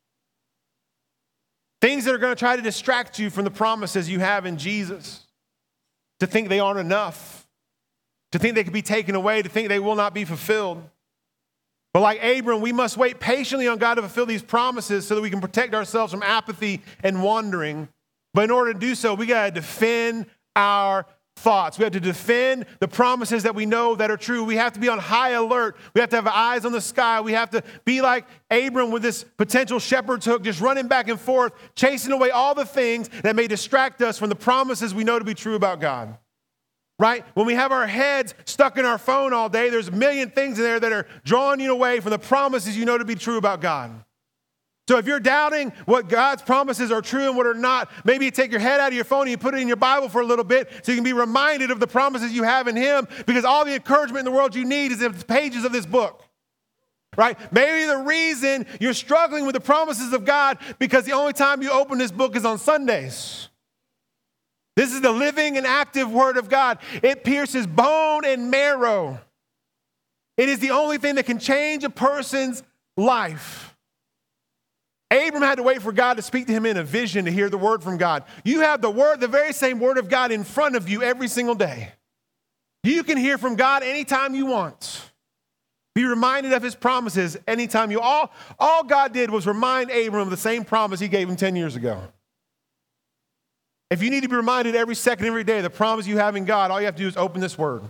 Things that are going to try to distract you from the promises you have in Jesus. To think they aren't enough. To think they can be taken away. To think they will not be fulfilled. But like Abram, we must wait patiently on God to fulfill these promises so that we can protect ourselves from apathy and wandering. But in order to do so, we got to defend our thoughts. We have to defend the promises that we know that are true. We have to be on high alert. We have to have eyes on the sky. We have to be like Abram with this potential shepherd's hook, just running back and forth, chasing away all the things that may distract us from the promises we know to be true about God. Right? When we have our heads stuck in our phone all day, there's a million things in there that are drawing you away from the promises you know to be true about God. So if you're doubting what God's promises are true and what are not, maybe you take your head out of your phone and you put it in your Bible for a little bit so you can be reminded of the promises you have in him, because all the encouragement in the world you need is in the pages of this book. Right? Maybe the reason you're struggling with the promises of God because the only time you open this book is on Sundays. This is the living and active word of God. It pierces bone and marrow. It is the only thing that can change a person's life. Abram had to wait for God to speak to him in a vision to hear the word from God. You have the word, the very same word of God in front of you every single day. You can hear from God anytime you want. Be reminded of his promises anytime you. All, all God did was remind Abram of the same promise he gave him ten years ago. If you need to be reminded every second, every day, the promise you have in God, all you have to do is open this word.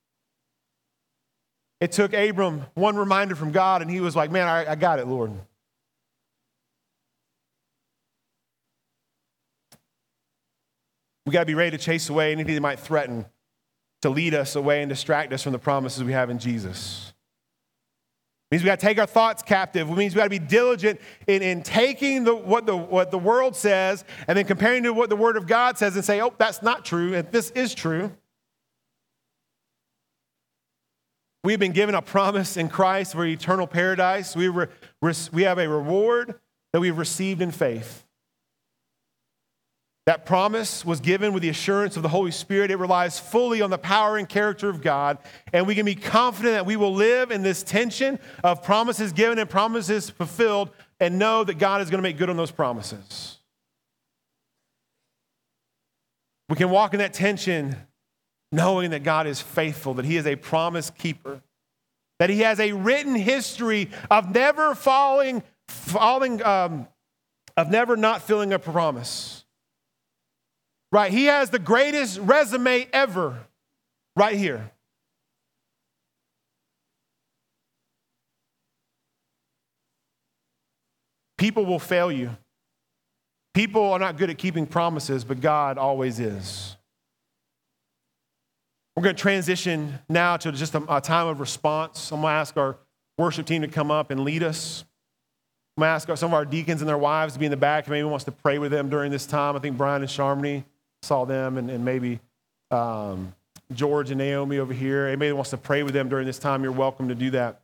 It took Abram one reminder from God, and he was like, man, I, I got it, Lord. We got to be ready to chase away anything that might threaten to lead us away and distract us from the promises we have in Jesus. It means we got to take our thoughts captive. It means we got to be diligent in, in taking the, what, the, what the world says and then comparing to what the Word of God says and say, oh, that's not true, and this is true. We've been given a promise in Christ for eternal paradise. We, re, we have a reward that we've received in faith. That promise was given with the assurance of the Holy Spirit. It relies fully on the power and character of God. And we can be confident that we will live in this tension of promises given and promises fulfilled and know that God is going to make good on those promises. We can walk in that tension knowing that God is faithful, that he is a promise keeper, that he has a written history of never falling, falling, um, of never not filling a promise. Right? He has the greatest resume ever right here. People will fail you. People are not good at keeping promises, but God always is. We're going to transition now to just a, a time of response. I'm going to ask our worship team to come up and lead us. I'm going to ask our, some of our deacons and their wives to be in the back. Maybe wants to pray with them during this time. I think Brian and Sharmony saw them, and, and maybe um, George and Naomi over here. Anybody that wants to pray with them during this time, you're welcome to do that.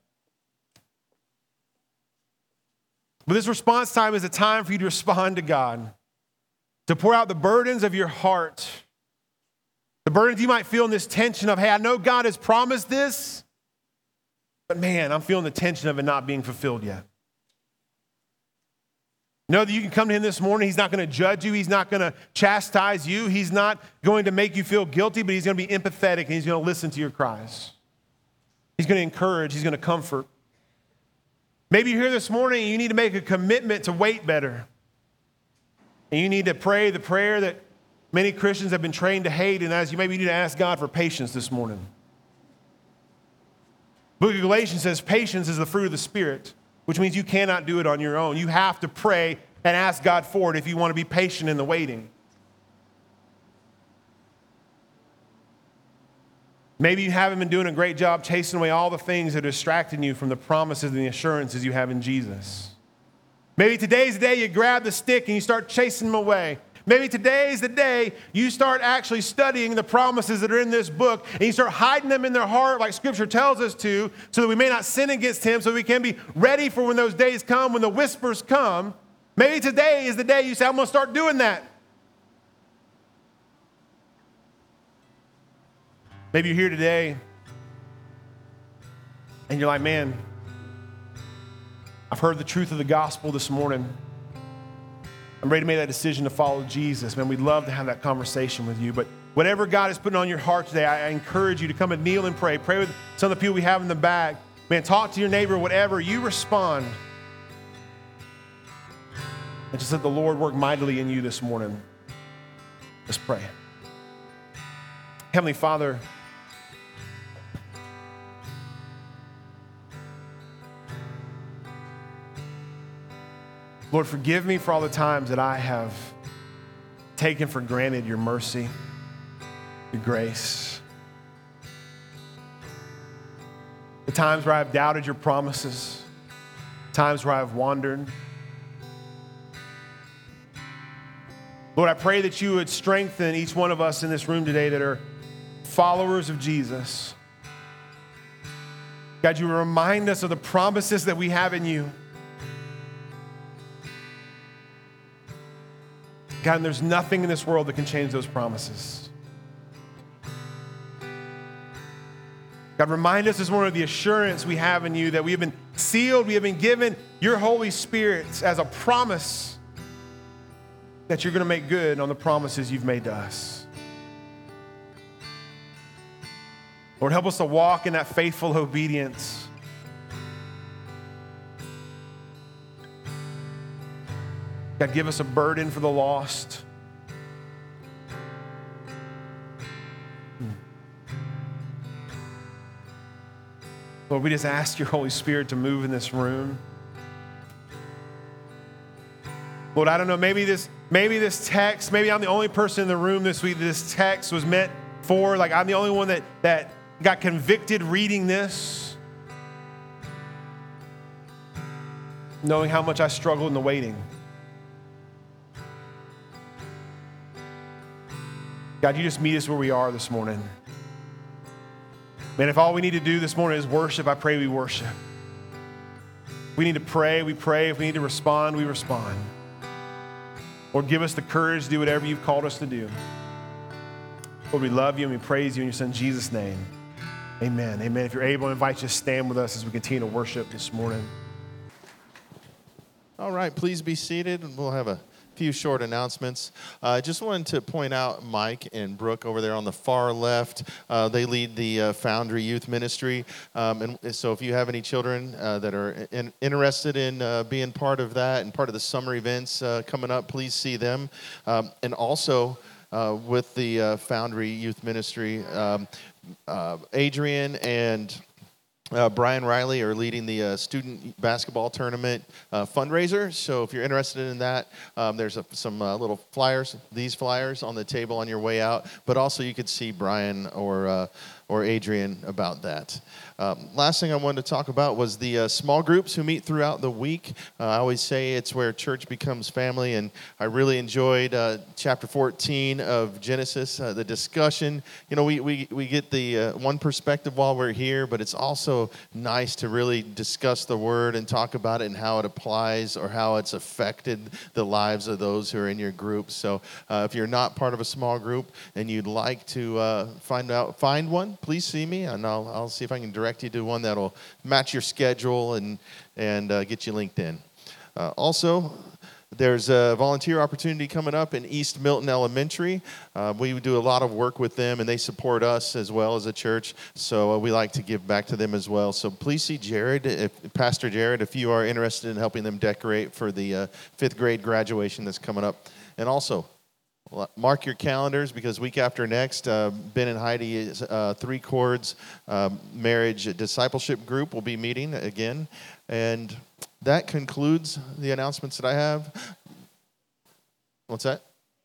But this response time is a time for you to respond to God, to pour out the burdens of your heart, the burdens you might feel in this tension of, hey, I know God has promised this, but man, I'm feeling the tension of it not being fulfilled yet. Know that you can come to him this morning. He's not going to judge you. He's not going to chastise you. He's not going to make you feel guilty, but he's going to be empathetic and he's going to listen to your cries. He's going to encourage. He's going to comfort. Maybe you're here this morning and you need to make a commitment to wait better. And you need to pray the prayer that many Christians have been trained to hate, and as you maybe need to ask God for patience this morning. The book of Galatians says patience is the fruit of the Spirit, which means you cannot do it on your own. You have to pray and ask God for it if you want to be patient in the waiting. Maybe you haven't been doing a great job chasing away all the things that are distracting you from the promises and the assurances you have in Jesus. Maybe today's the day you grab the stick and you start chasing them away. Maybe today's the day you start actually studying the promises that are in this book and you start hiding them in their heart like Scripture tells us to, so that we may not sin against him, so we can be ready for when those days come, when the whispers come. Maybe today is the day you say, I'm going to start doing that. Maybe you're here today and you're like, man, I've heard the truth of the gospel this morning. I'm ready to make that decision to follow Jesus. Man, we'd love to have that conversation with you. But whatever God is putting on your heart today, I encourage you to come and kneel and pray. Pray with some of the people we have in the back. Man, talk to your neighbor, whatever. You respond. And just let the Lord work mightily in you this morning. Let's pray. Heavenly Father, Lord, forgive me for all the times that I have taken for granted your mercy, your grace. The times where I've doubted your promises, times where I've wandered. Lord, I pray that you would strengthen each one of us in this room today that are followers of Jesus. God, you would remind us of the promises that we have in you. God, and there's nothing in this world that can change those promises. God, remind us this morning of the assurance we have in you that we have been sealed, we have been given your Holy Spirit as a promise that you're going to make good on the promises you've made to us. Lord, help us to walk in that faithful obedience. God, give us a burden for the lost. Lord, we just ask your Holy Spirit to move in this room. Lord, I don't know, maybe this, maybe this text, maybe I'm the only person in the room this week that this text was meant for. Like, I'm the only one that, that got convicted reading this, knowing how much I struggled in the waiting. God, you just meet us where we are this morning. Man, if all we need to do this morning is worship, I pray we worship. We need to pray, we pray. If we need to respond, we respond. Lord, give us the courage to do whatever you've called us to do. Lord, we love you and we praise you in your son Jesus' name. Amen. Amen. If you're able, I invite you to stand with us as we continue to worship this morning. All right, please be seated, and we'll have a few short announcements. I uh, just wanted to point out Mike and Brooke over there on the far left. Uh, they lead the uh, Foundry Youth Ministry. Um, and so if you have any children uh, that are in, interested in uh, being part of that and part of the summer events uh, coming up, please see them. Um, and also uh, with the uh, Foundry Youth Ministry, um, uh, Adrian and Uh, Brian Riley are leading the uh, student basketball tournament uh, fundraiser. So if you're interested in that, um, there's a, some uh, little flyers, these flyers on the table on your way out. But also you could see Brian or uh, or Adrian about that. Um, last thing I wanted to talk about was the uh, small groups who meet throughout the week. Uh, I always say it's where church becomes family, and I really enjoyed uh, chapter fourteen of Genesis, uh, the discussion. You know, we, we, we get the uh, one perspective while we're here, but it's also nice to really discuss the Word and talk about it and how it applies or how it's affected the lives of those who are in your group. So uh, if you're not part of a small group and you'd like to uh, find out, find one, please see me, and I'll, I'll see if I can direct you to one that'll match your schedule and, and uh, get you linked in. Uh, also, there's a volunteer opportunity coming up in East Milton Elementary. Uh, we do a lot of work with them, and they support us as well as a church, so uh, we like to give back to them as well. So please see Jared, if, Pastor Jared, if you are interested in helping them decorate for the uh, fifth grade graduation that's coming up. And also, mark your calendars, because week after next, uh, Ben and Heidi's uh, Three Chords um, Marriage Discipleship Group will be meeting again. And that concludes the announcements that I have. What's that?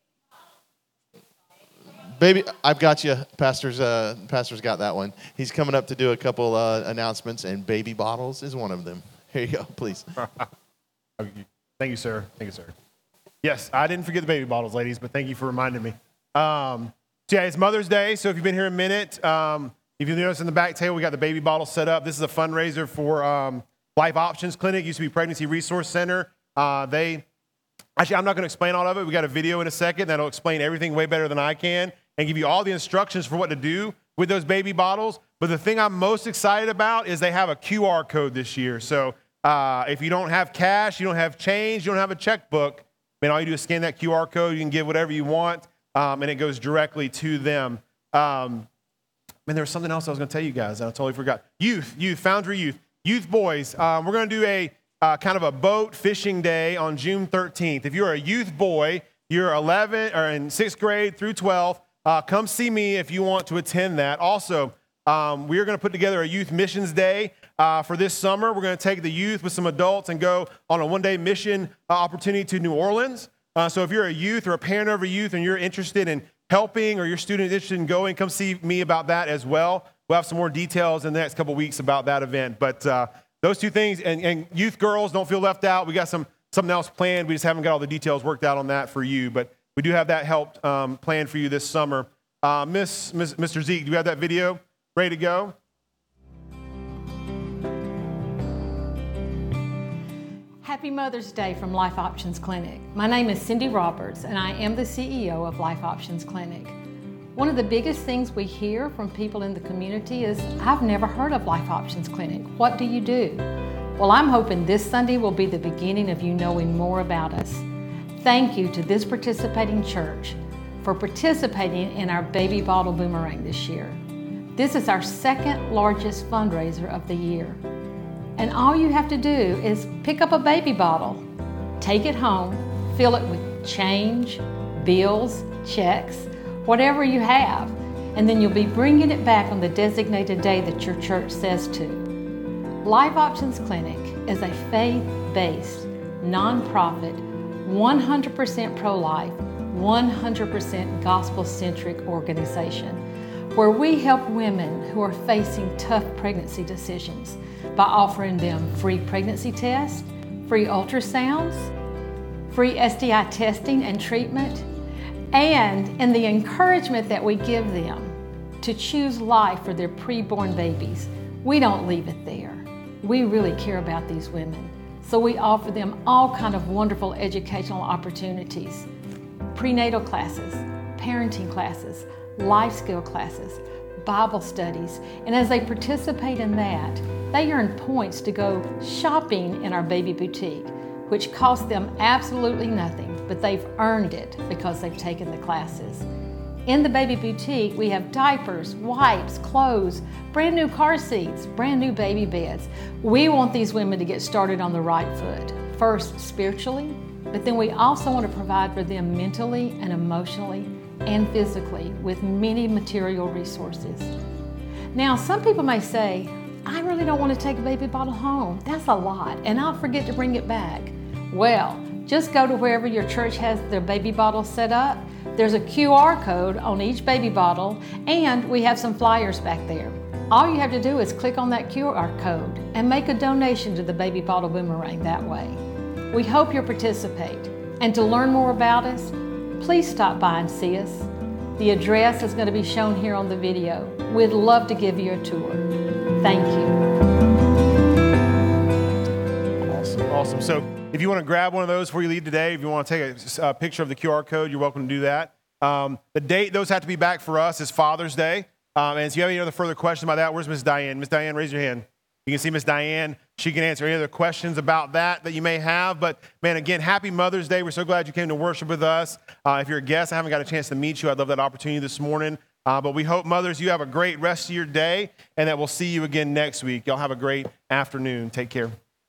Baby, I've got you. Pastor's, uh, Pastor's got that one. He's coming up to do a couple uh, announcements, and baby bottles is one of them. Here you go, please. Thank you, sir. Thank you, sir. Yes, I didn't forget the baby bottles, ladies, but thank you for reminding me. Um, so yeah, it's Mother's Day, so if you've been here a minute, um, if you notice in the back table, we got the baby bottle set up. This is a fundraiser for um, Life Options Clinic, used to be Pregnancy Resource Center. Uh, they, actually, I'm not going to explain all of it. We got a video in a second that'll explain everything way better than I can and give you all the instructions for what to do with those baby bottles. But the thing I'm most excited about is they have a Q R code this year. So uh, if you don't have cash, you don't have change, you don't have a checkbook, man, all you do is scan that Q R code. You can give whatever you want, um, and it goes directly to them. Um, man, there was something else I was going to tell you guys that I totally forgot. Youth, youth, Foundry Youth, youth boys. Um, we're going to do a uh, kind of a boat fishing day on June thirteenth. If you're a youth boy, you're eleven or in sixth grade through twelve, uh, come see me if you want to attend that. Also, um, we're going to put together a youth missions day. Uh, for this summer, we're going to take the youth with some adults and go on a one-day mission uh, opportunity to New Orleans. Uh, so if you're a youth or a parent of a youth and you're interested in helping, or your student is interested in going, come see me about that as well. We'll have some more details in the next couple weeks about that event. But uh, those two things, and, and youth girls, don't feel left out. We got some something else planned. We just haven't got all the details worked out on that for you. But we do have that helped um, planned for you this summer. Uh, Miss, Miss, Mister Zeke, do you have that video ready to go? Happy Mother's Day from Life Options Clinic. My name is Cindy Roberts, and I am the C E O of Life Options Clinic. One of the biggest things we hear from people in the community is, I've never heard of Life Options Clinic. What do you do? Well, I'm hoping this Sunday will be the beginning of you knowing more about us. Thank you to this participating church for participating in our Baby Bottle Boomerang this year. This is our second largest fundraiser of the year. And all you have to do is pick up a baby bottle, take it home, fill it with change, bills, checks, whatever you have, and then you'll be bringing it back on the designated day that your church says to. Life Options Clinic is a faith-based, nonprofit, one hundred percent pro-life, one hundred percent gospel-centric organization where we help women who are facing tough pregnancy decisions by offering them free pregnancy tests, free ultrasounds, free S T I testing and treatment, and in the encouragement that we give them to choose life for their preborn babies. We don't leave it there. We really care about these women, so we offer them all kind of wonderful educational opportunities, prenatal classes, parenting classes, life skill classes, Bible studies, and as they participate in that, they earn points to go shopping in our baby boutique, which costs them absolutely nothing but they've earned it because they've taken the classes. In the Baby Boutique, we have diapers, wipes, clothes, brand new car seats, brand new baby beds. We want these women to get started on the right foot, first spiritually, but then we also want to provide for them mentally and emotionally and physically with many material resources. Now, some people may say, I really don't want to take a baby bottle home. That's a lot, and I'll forget to bring it back. Well, just go to wherever your church has their baby bottle set up. There's a Q R code on each baby bottle, and we have some flyers back there. All you have to do is click on that Q R code and make a donation to the Baby Bottle Boomerang that way. We hope you'll participate. And to learn more about us, please stop by and see us. The address is going to be shown here on the video. We'd love to give you a tour. Thank you. Awesome, awesome. So if you want to grab one of those before you leave today, if you want to take a, a picture of the Q R code, you're welcome to do that. Um, the date those have to be back for us is Father's Day. Um, and if you have any other further questions about that, where's Miss Diane? Miss Diane, raise your hand. You can see Miss Diane. She can answer any other questions about that that you may have. But, man, again, happy Mother's Day. We're so glad you came to worship with us. Uh, if you're a guest, I haven't got a chance to meet you. I'd love that opportunity this morning. Uh, but we hope, mothers, you have a great rest of your day and that we'll see you again next week. Y'all have a great afternoon. Take care.